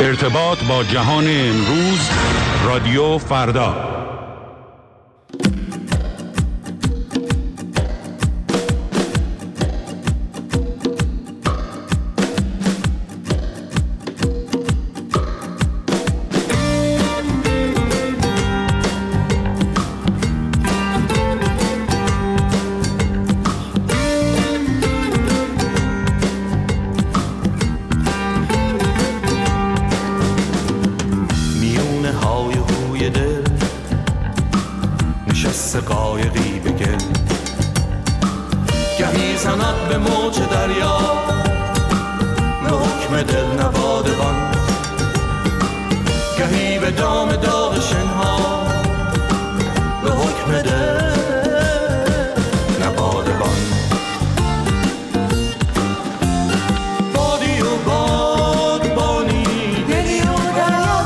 ارتباط با جهان امروز، رادیو فردا. قایقی به گل گهی زند به موج دریا به حکم دل نوادبان، گهی به دام داغ شنها به حکم دل نوادبان. بادی و بادبانی، دلی و دریا،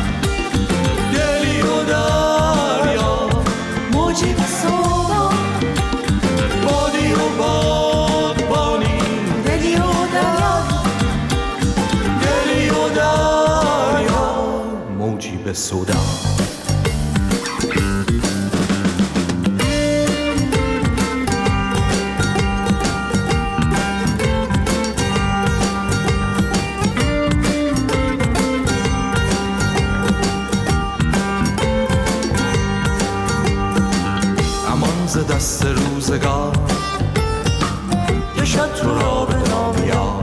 دلی و دریا، موجی به سودا. بادی و بادبانی، دلی و دریا، دلی و دریا، موجی به سودا. دست روزگار کشد تو را به نام یار،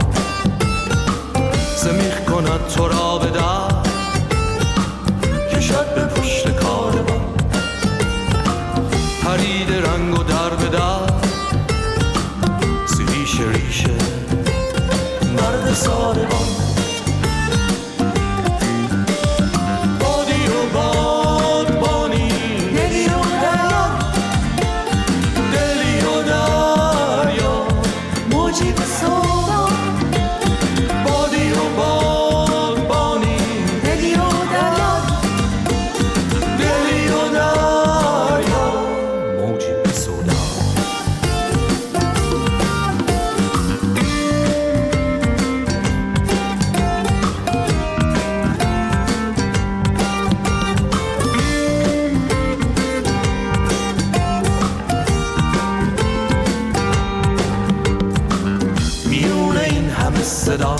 زمیخ کند تو را به در، کشد به پشت کاروان. پرید رنگ و در به در، ریشه ریشه مرد ساربان. صدا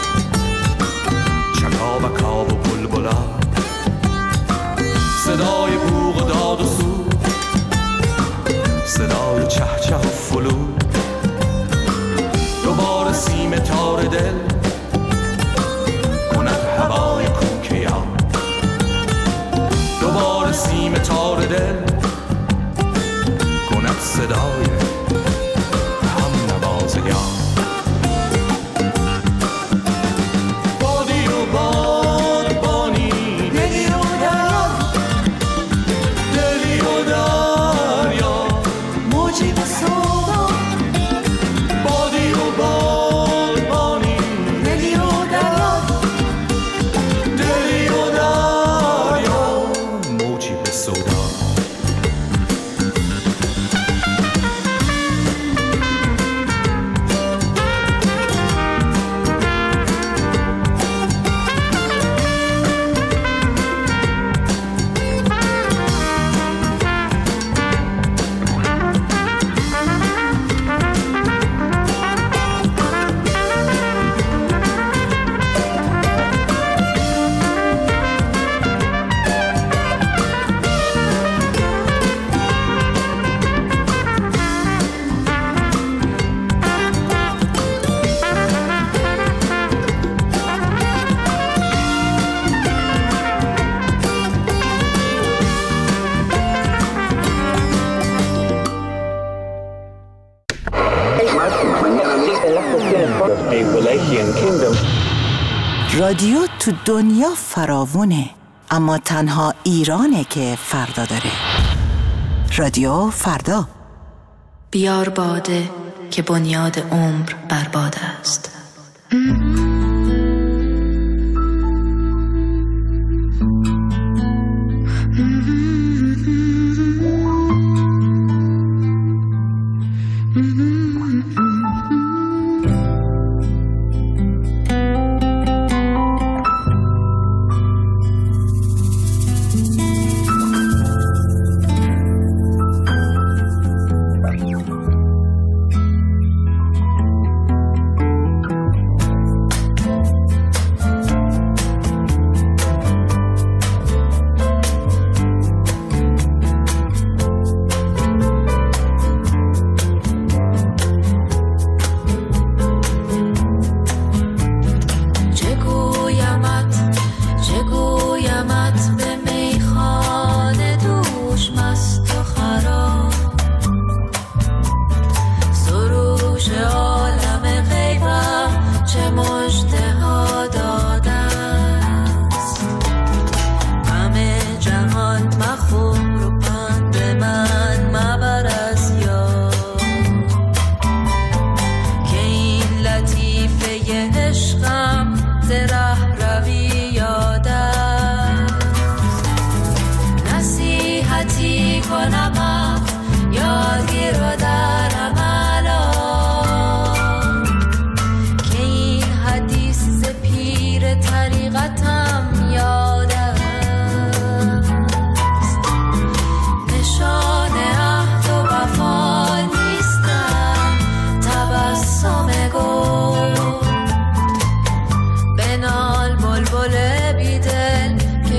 چکاوکا و بلبلا، صدای بوق و داد و سود، صدای چهچه و فلود. دوباره سیم تار دل کند هوای کوکه یا، دوباره سیم تار دل کند صدای هم نوازگان. رادیو تو دنیا فراوونه، اما تنها ایرانه که فردا داره. رادیو فردا. بیار باده که بنیاد عمر برباد است.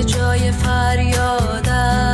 جای فریاد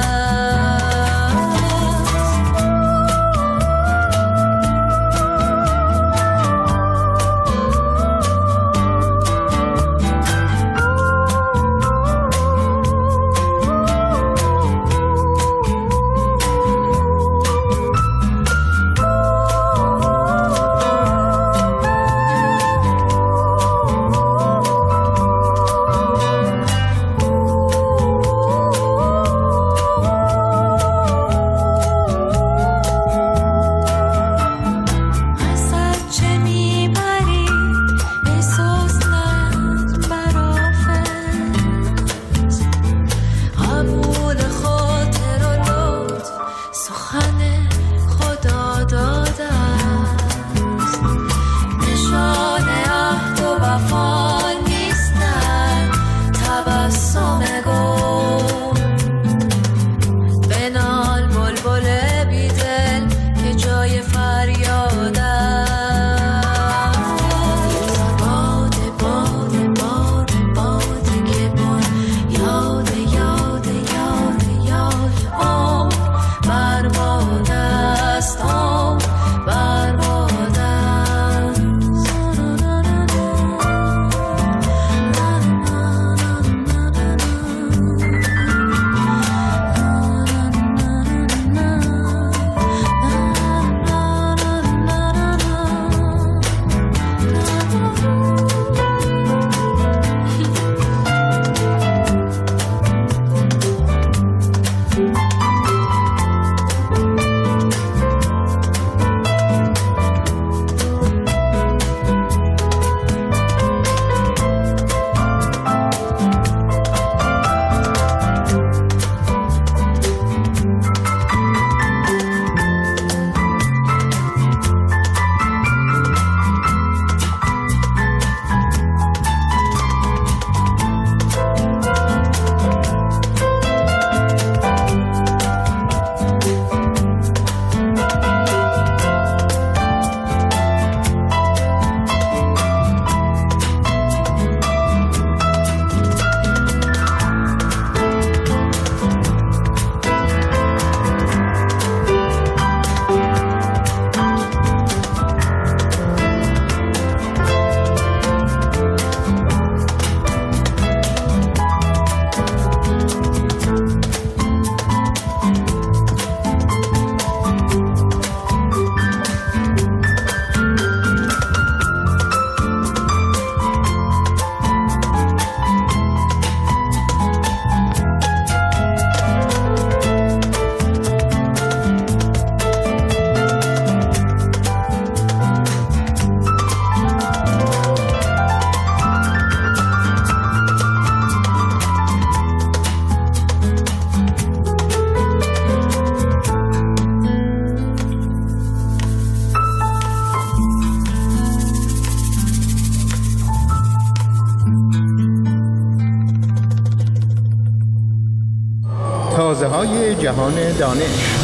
تازه‌های جهان دانش.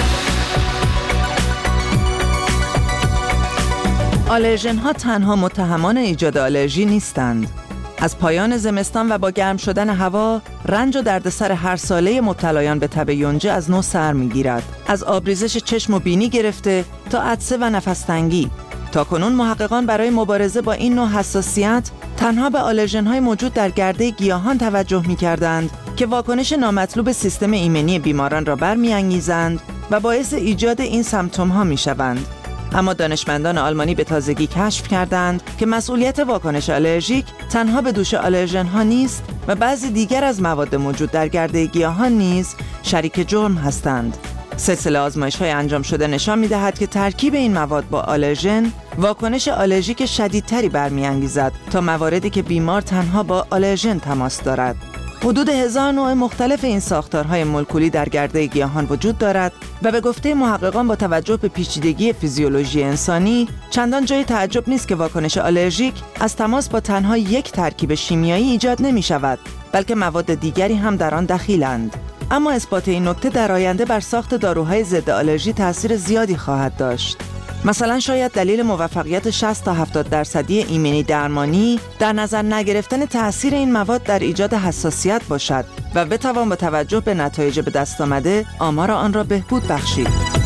آلرژن ها تنها متهمان ایجاد آلرژی نیستند. از پایان زمستان و با گرم شدن هوا، رنج و دردسر هر ساله مبتلایان به تب یونجه از نو سر می‌گیرد. از آبریزش چشم و بینی گرفته تا عطسه و نفس‌تنگی. تاکنون محققان برای مبارزه با این نوع حساسیت تنها به آلرژن‌های موجود در گرده گیاهان توجه می‌کردند که واکنش نامطلوب سیستم ایمنی بیماران را برمی‌انگیزند و باعث ایجاد این سمپتوم‌ها می‌شوند. اما دانشمندان آلمانی به تازگی کشف کردند که مسئولیت واکنش آلرژیک تنها به دوش آلرژن‌ها نیست و بعضی دیگر از مواد موجود در گرده گیاهان نیز شریک جرم هستند. سلسله آزمایش‌های انجام شده نشان می‌دهد که ترکیب این مواد با آلرژن واکنش آلرژیک شدیدتری برمی‌انگیزد تا مواردی که بیمار تنها با آلرژن تماس دارد. حدود 1000 نوع مختلف این ساختارهای مولکولی در گرده گیاهان وجود دارد و به گفته محققان با توجه به پیچیدگی فیزیولوژی انسانی چندان جای تعجب نیست که واکنش آلرژیک از تماس با تنها یک ترکیب شیمیایی ایجاد نمی شود، بلکه مواد دیگری هم در آن دخیلند. اما اثبات این نکته در آینده بر ساخت داروهای ضد آلرژی تأثیر زیادی خواهد داشت. مثلا شاید دلیل موفقیت 60 تا 70% ایمنی درمانی در نظر نگرفتن تأثیر این مواد در ایجاد حساسیت باشد و بتوان با توجه به نتایج به دست آمده آمار آن را بهبود بخشید.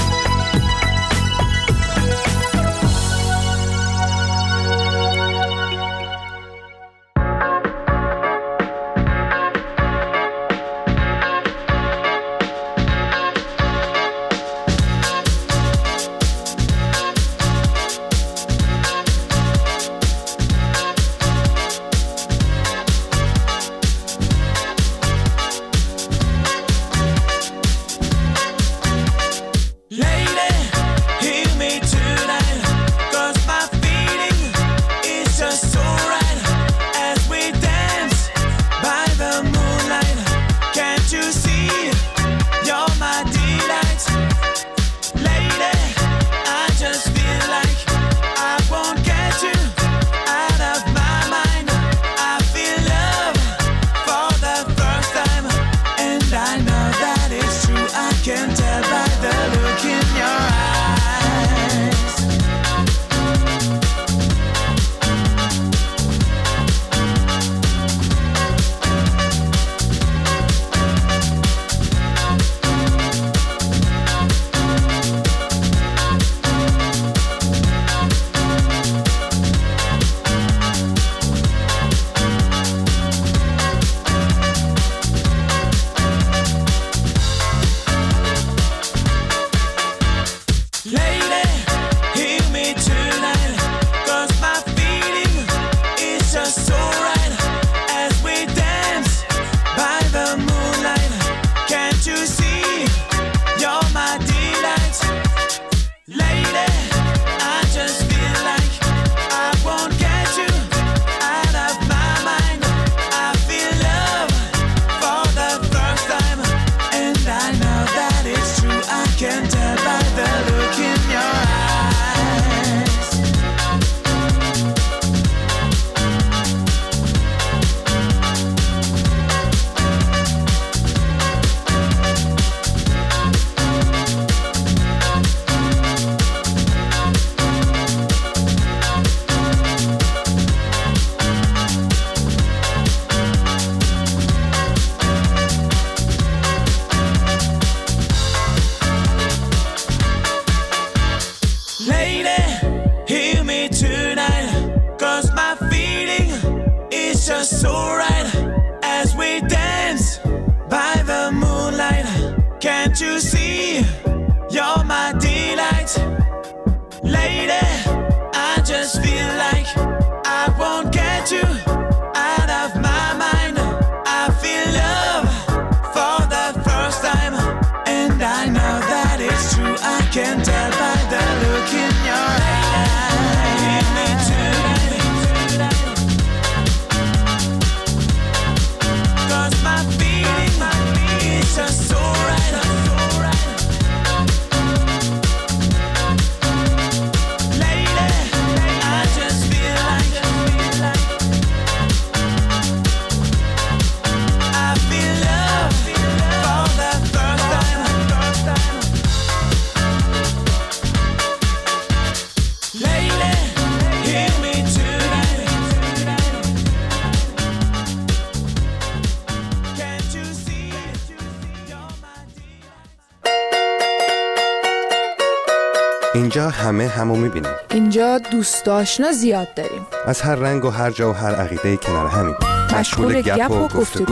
اینجا همه همو میبینیم. اینجا دوست آشنا زیاد داریم. از هر رنگ و هر جا و هر عقیده کنار همیم. مشغول گپ و گفتگو.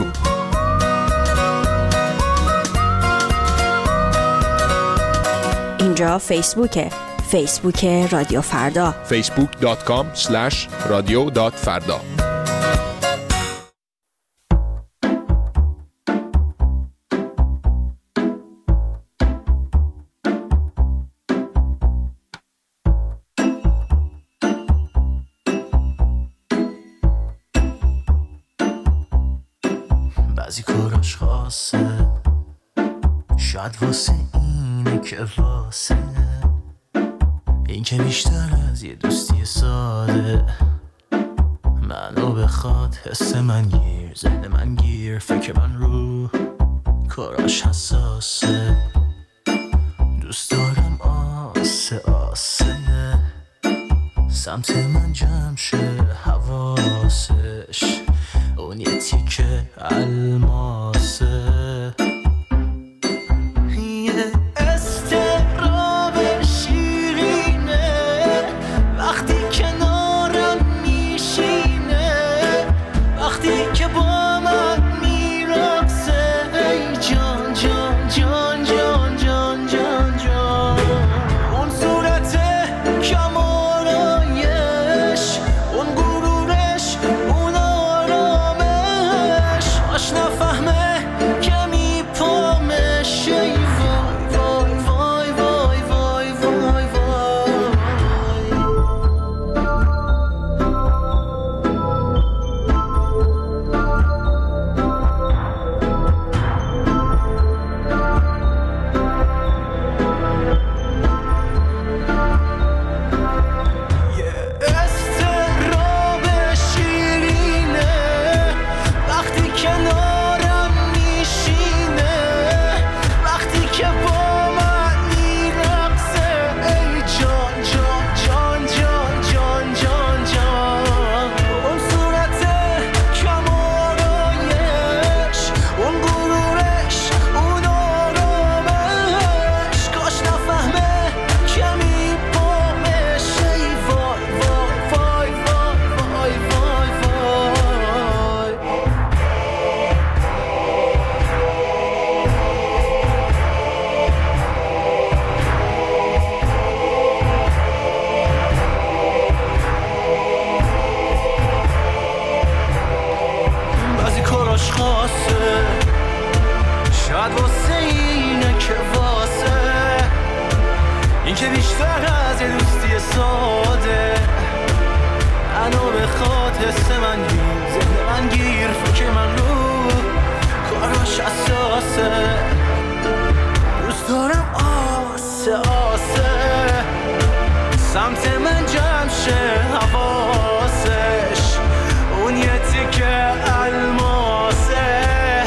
اینجا فیسبوکه. فیسبوک رادیو فردا. facebook.com/radio.farda. بعضی کاراش خاصه، شاید واسه اینه که واسه این که بیشتر از یه دوستی ساده منو بخواد، حس من گیر، ذهن من گیر، فکر من رو کاراش حساسه. دوست دارم آسه آسه سمت من جمع شه حواسش، اون یه تیکه الماسه. یه استراب شیرینه وقتی کنارم میشینه، وقتی که با من میرقصه. ای جان جان جان جان جان جان جان، اون صورت کمالایش، اون غرورش، اون آرامش، آشنا فهمه که میپامش. ای وای وای وای وای وای وای استراب شیرینه وقتی کنارم میشینه، وقتی که با من میرقصه. ای جان جان جان جان جان جان جان، اون صورت کمالایش، اون غرورش، اون آرامش، کاش نفهمه که میپامش. ای وای وای وای وای وای وای وای. بعضی کاراش خاصه، شاید واسه اینه که واسه این که بیشتر از یه دوستی ساده، منو بخواد حس من گیر، ذهن من گیر، فکر من رو کاراش اساسه. دوست دارم آسه آسه سمت من جمع شه حواسش، اون یه تیکه الماسه.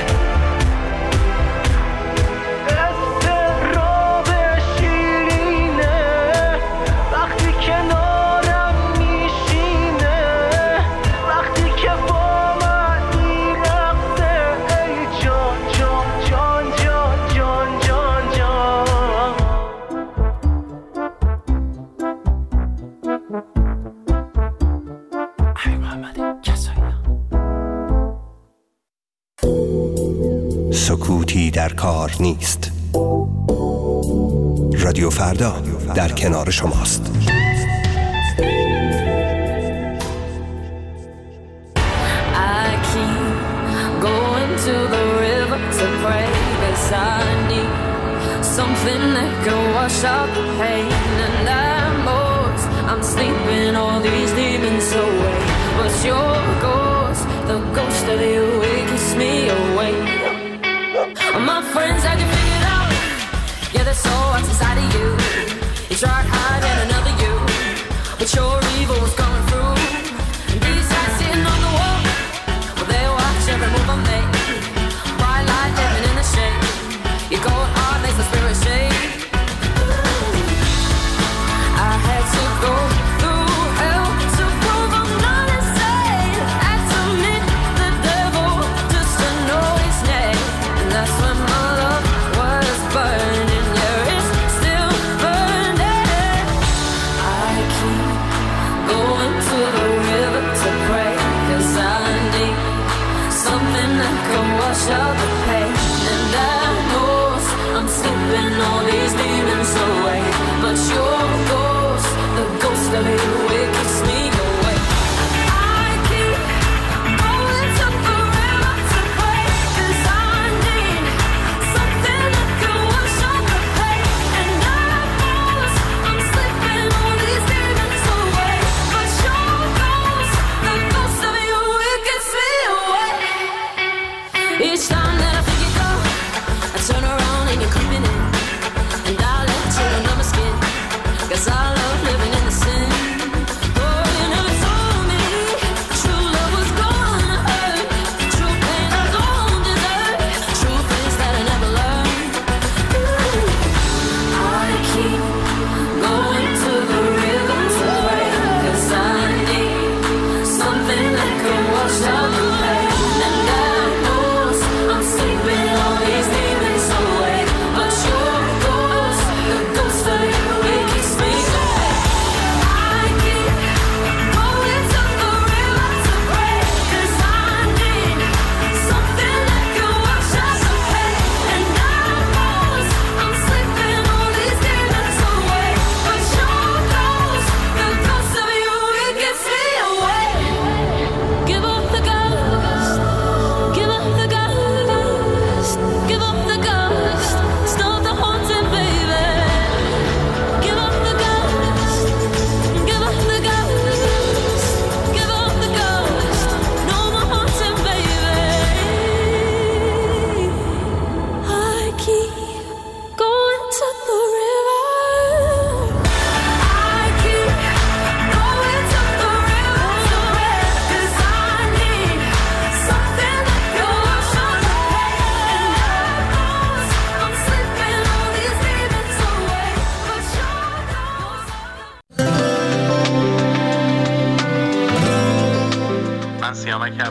استراب شیرینه وقتی کنارم میشینه، وقتی که با من میرقصه. ای جان جان جان جان جان جان جان. ای محمد کسایی. سکوتی در کار نیست. رادیو فردا در کنار شماست. I keep going to the river to pray, 'cause I need something that can wash out the pain. And I'm sleeping all these demons away, but your ghost, the ghost of you, it keeps me awake. My friends had you figured out, yeah, that's all what's inside of you. You tried hiding another you, but your evil was coming through. And these guys sitting on the wall, well, they watch every move I make. Bright light living in the shade, your cold heart makes the spirit shake. I had to go through hell to prove I'm not insane. Had to meet the devil just to know his name. And that's when my love was burning. Yeah, it's still burning. I keep going to the river to pray, 'cause I need something that can wash out the pain. And I know I'm sleeping all these demons away, but your ghost, the ghost of you, it keeps me awake. I keep going to the river to pray, 'cause I need something that can wash out the pain. And I know I'm sleeping all these demons away, but your ghost, the ghost of you, it keeps me awake. Each time that I think you go, I turn around and you're coming in, and I let you under my skin, 'cause I love living in the sin.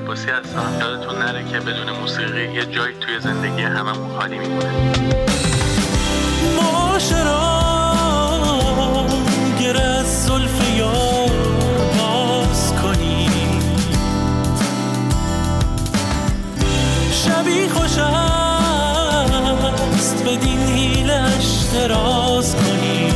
عباسی هستم. یادتون نره که بدون موسیقی یه جای توی زندگی هممون خالی میمونه. معاشرا گر از زلف یار باز کنی، شبی خوش است بدین حیلش دراز کنی.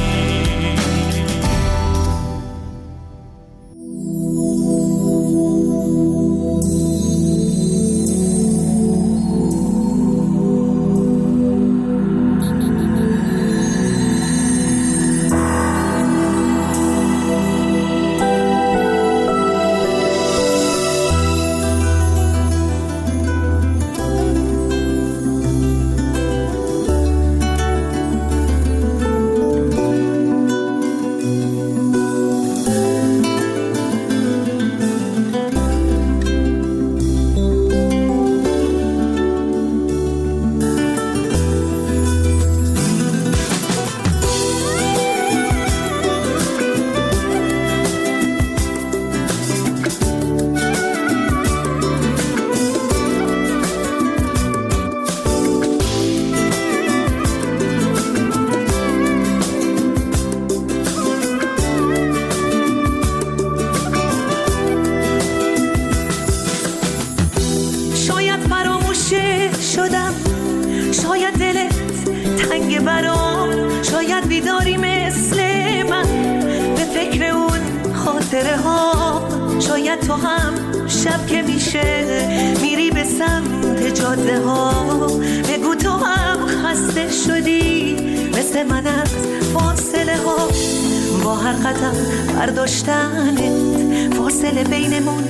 شاید تو هم شب که میشه میری به سمت جاده ها، بگو تو هم خسته شدی مثل من از فاصله ها. با هر قدم برداشتنت فاصله بینمون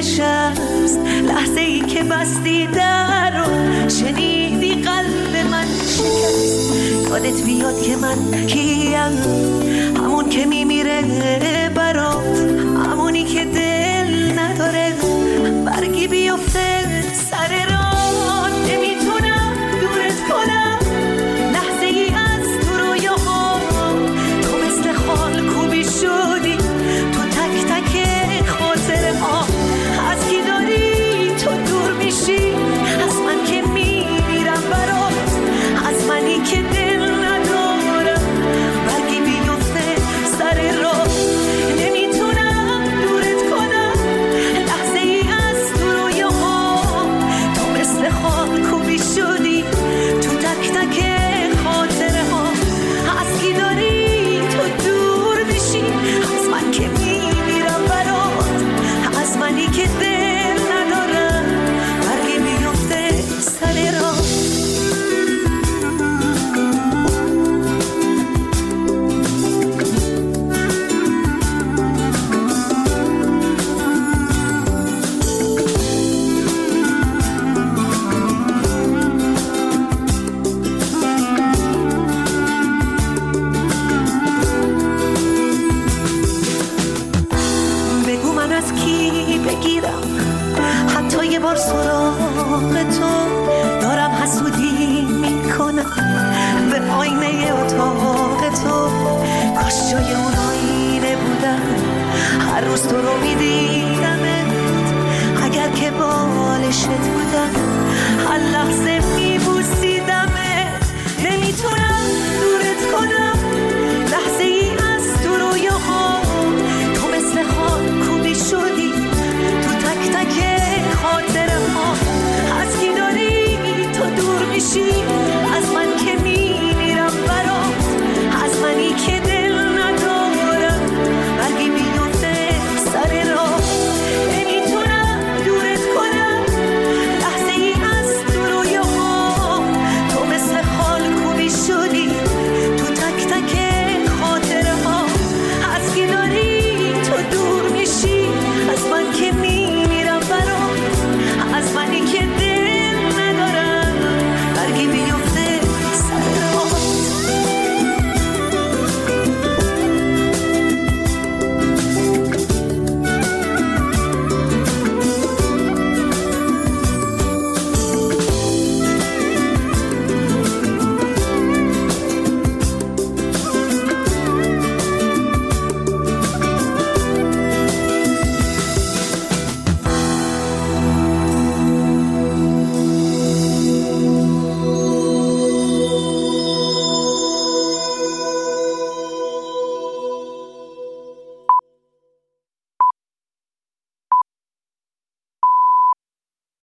نشست، لحظه ای که بستی در رو شنیدی قلب من شکست. یادت بیاد که من کیم، همون که میمیره برات، همونی که دل نداره برگی بیفته سر راه. نمیتونم دورت کنم لحظه ای از تو رویاها، تو مثل خال کوبی شدی تو تک تک خاطره ها. از کی داری تو دور میشی، از من که میمیرم برات، از منی که دل ندارم برگی بیفته سر راه. نمیتونم دورت کنم لحظه ای از تو رویاها، تو مثل خال کوبی شدی تو تک تک خاطره ها. از کی داری تو دور میشی، از من که میمیرم برات، از منی که دل ندارم برگی بیفته سر راه. بگو من از کی بگیرم حتی یه بار سراغ تو، دارم حسودی میکنم به آینه اتاق تو. کاش جای اون آینه بودم، هر روز تو رو میدیدمت، اگر که بالشت بودم هر لحظه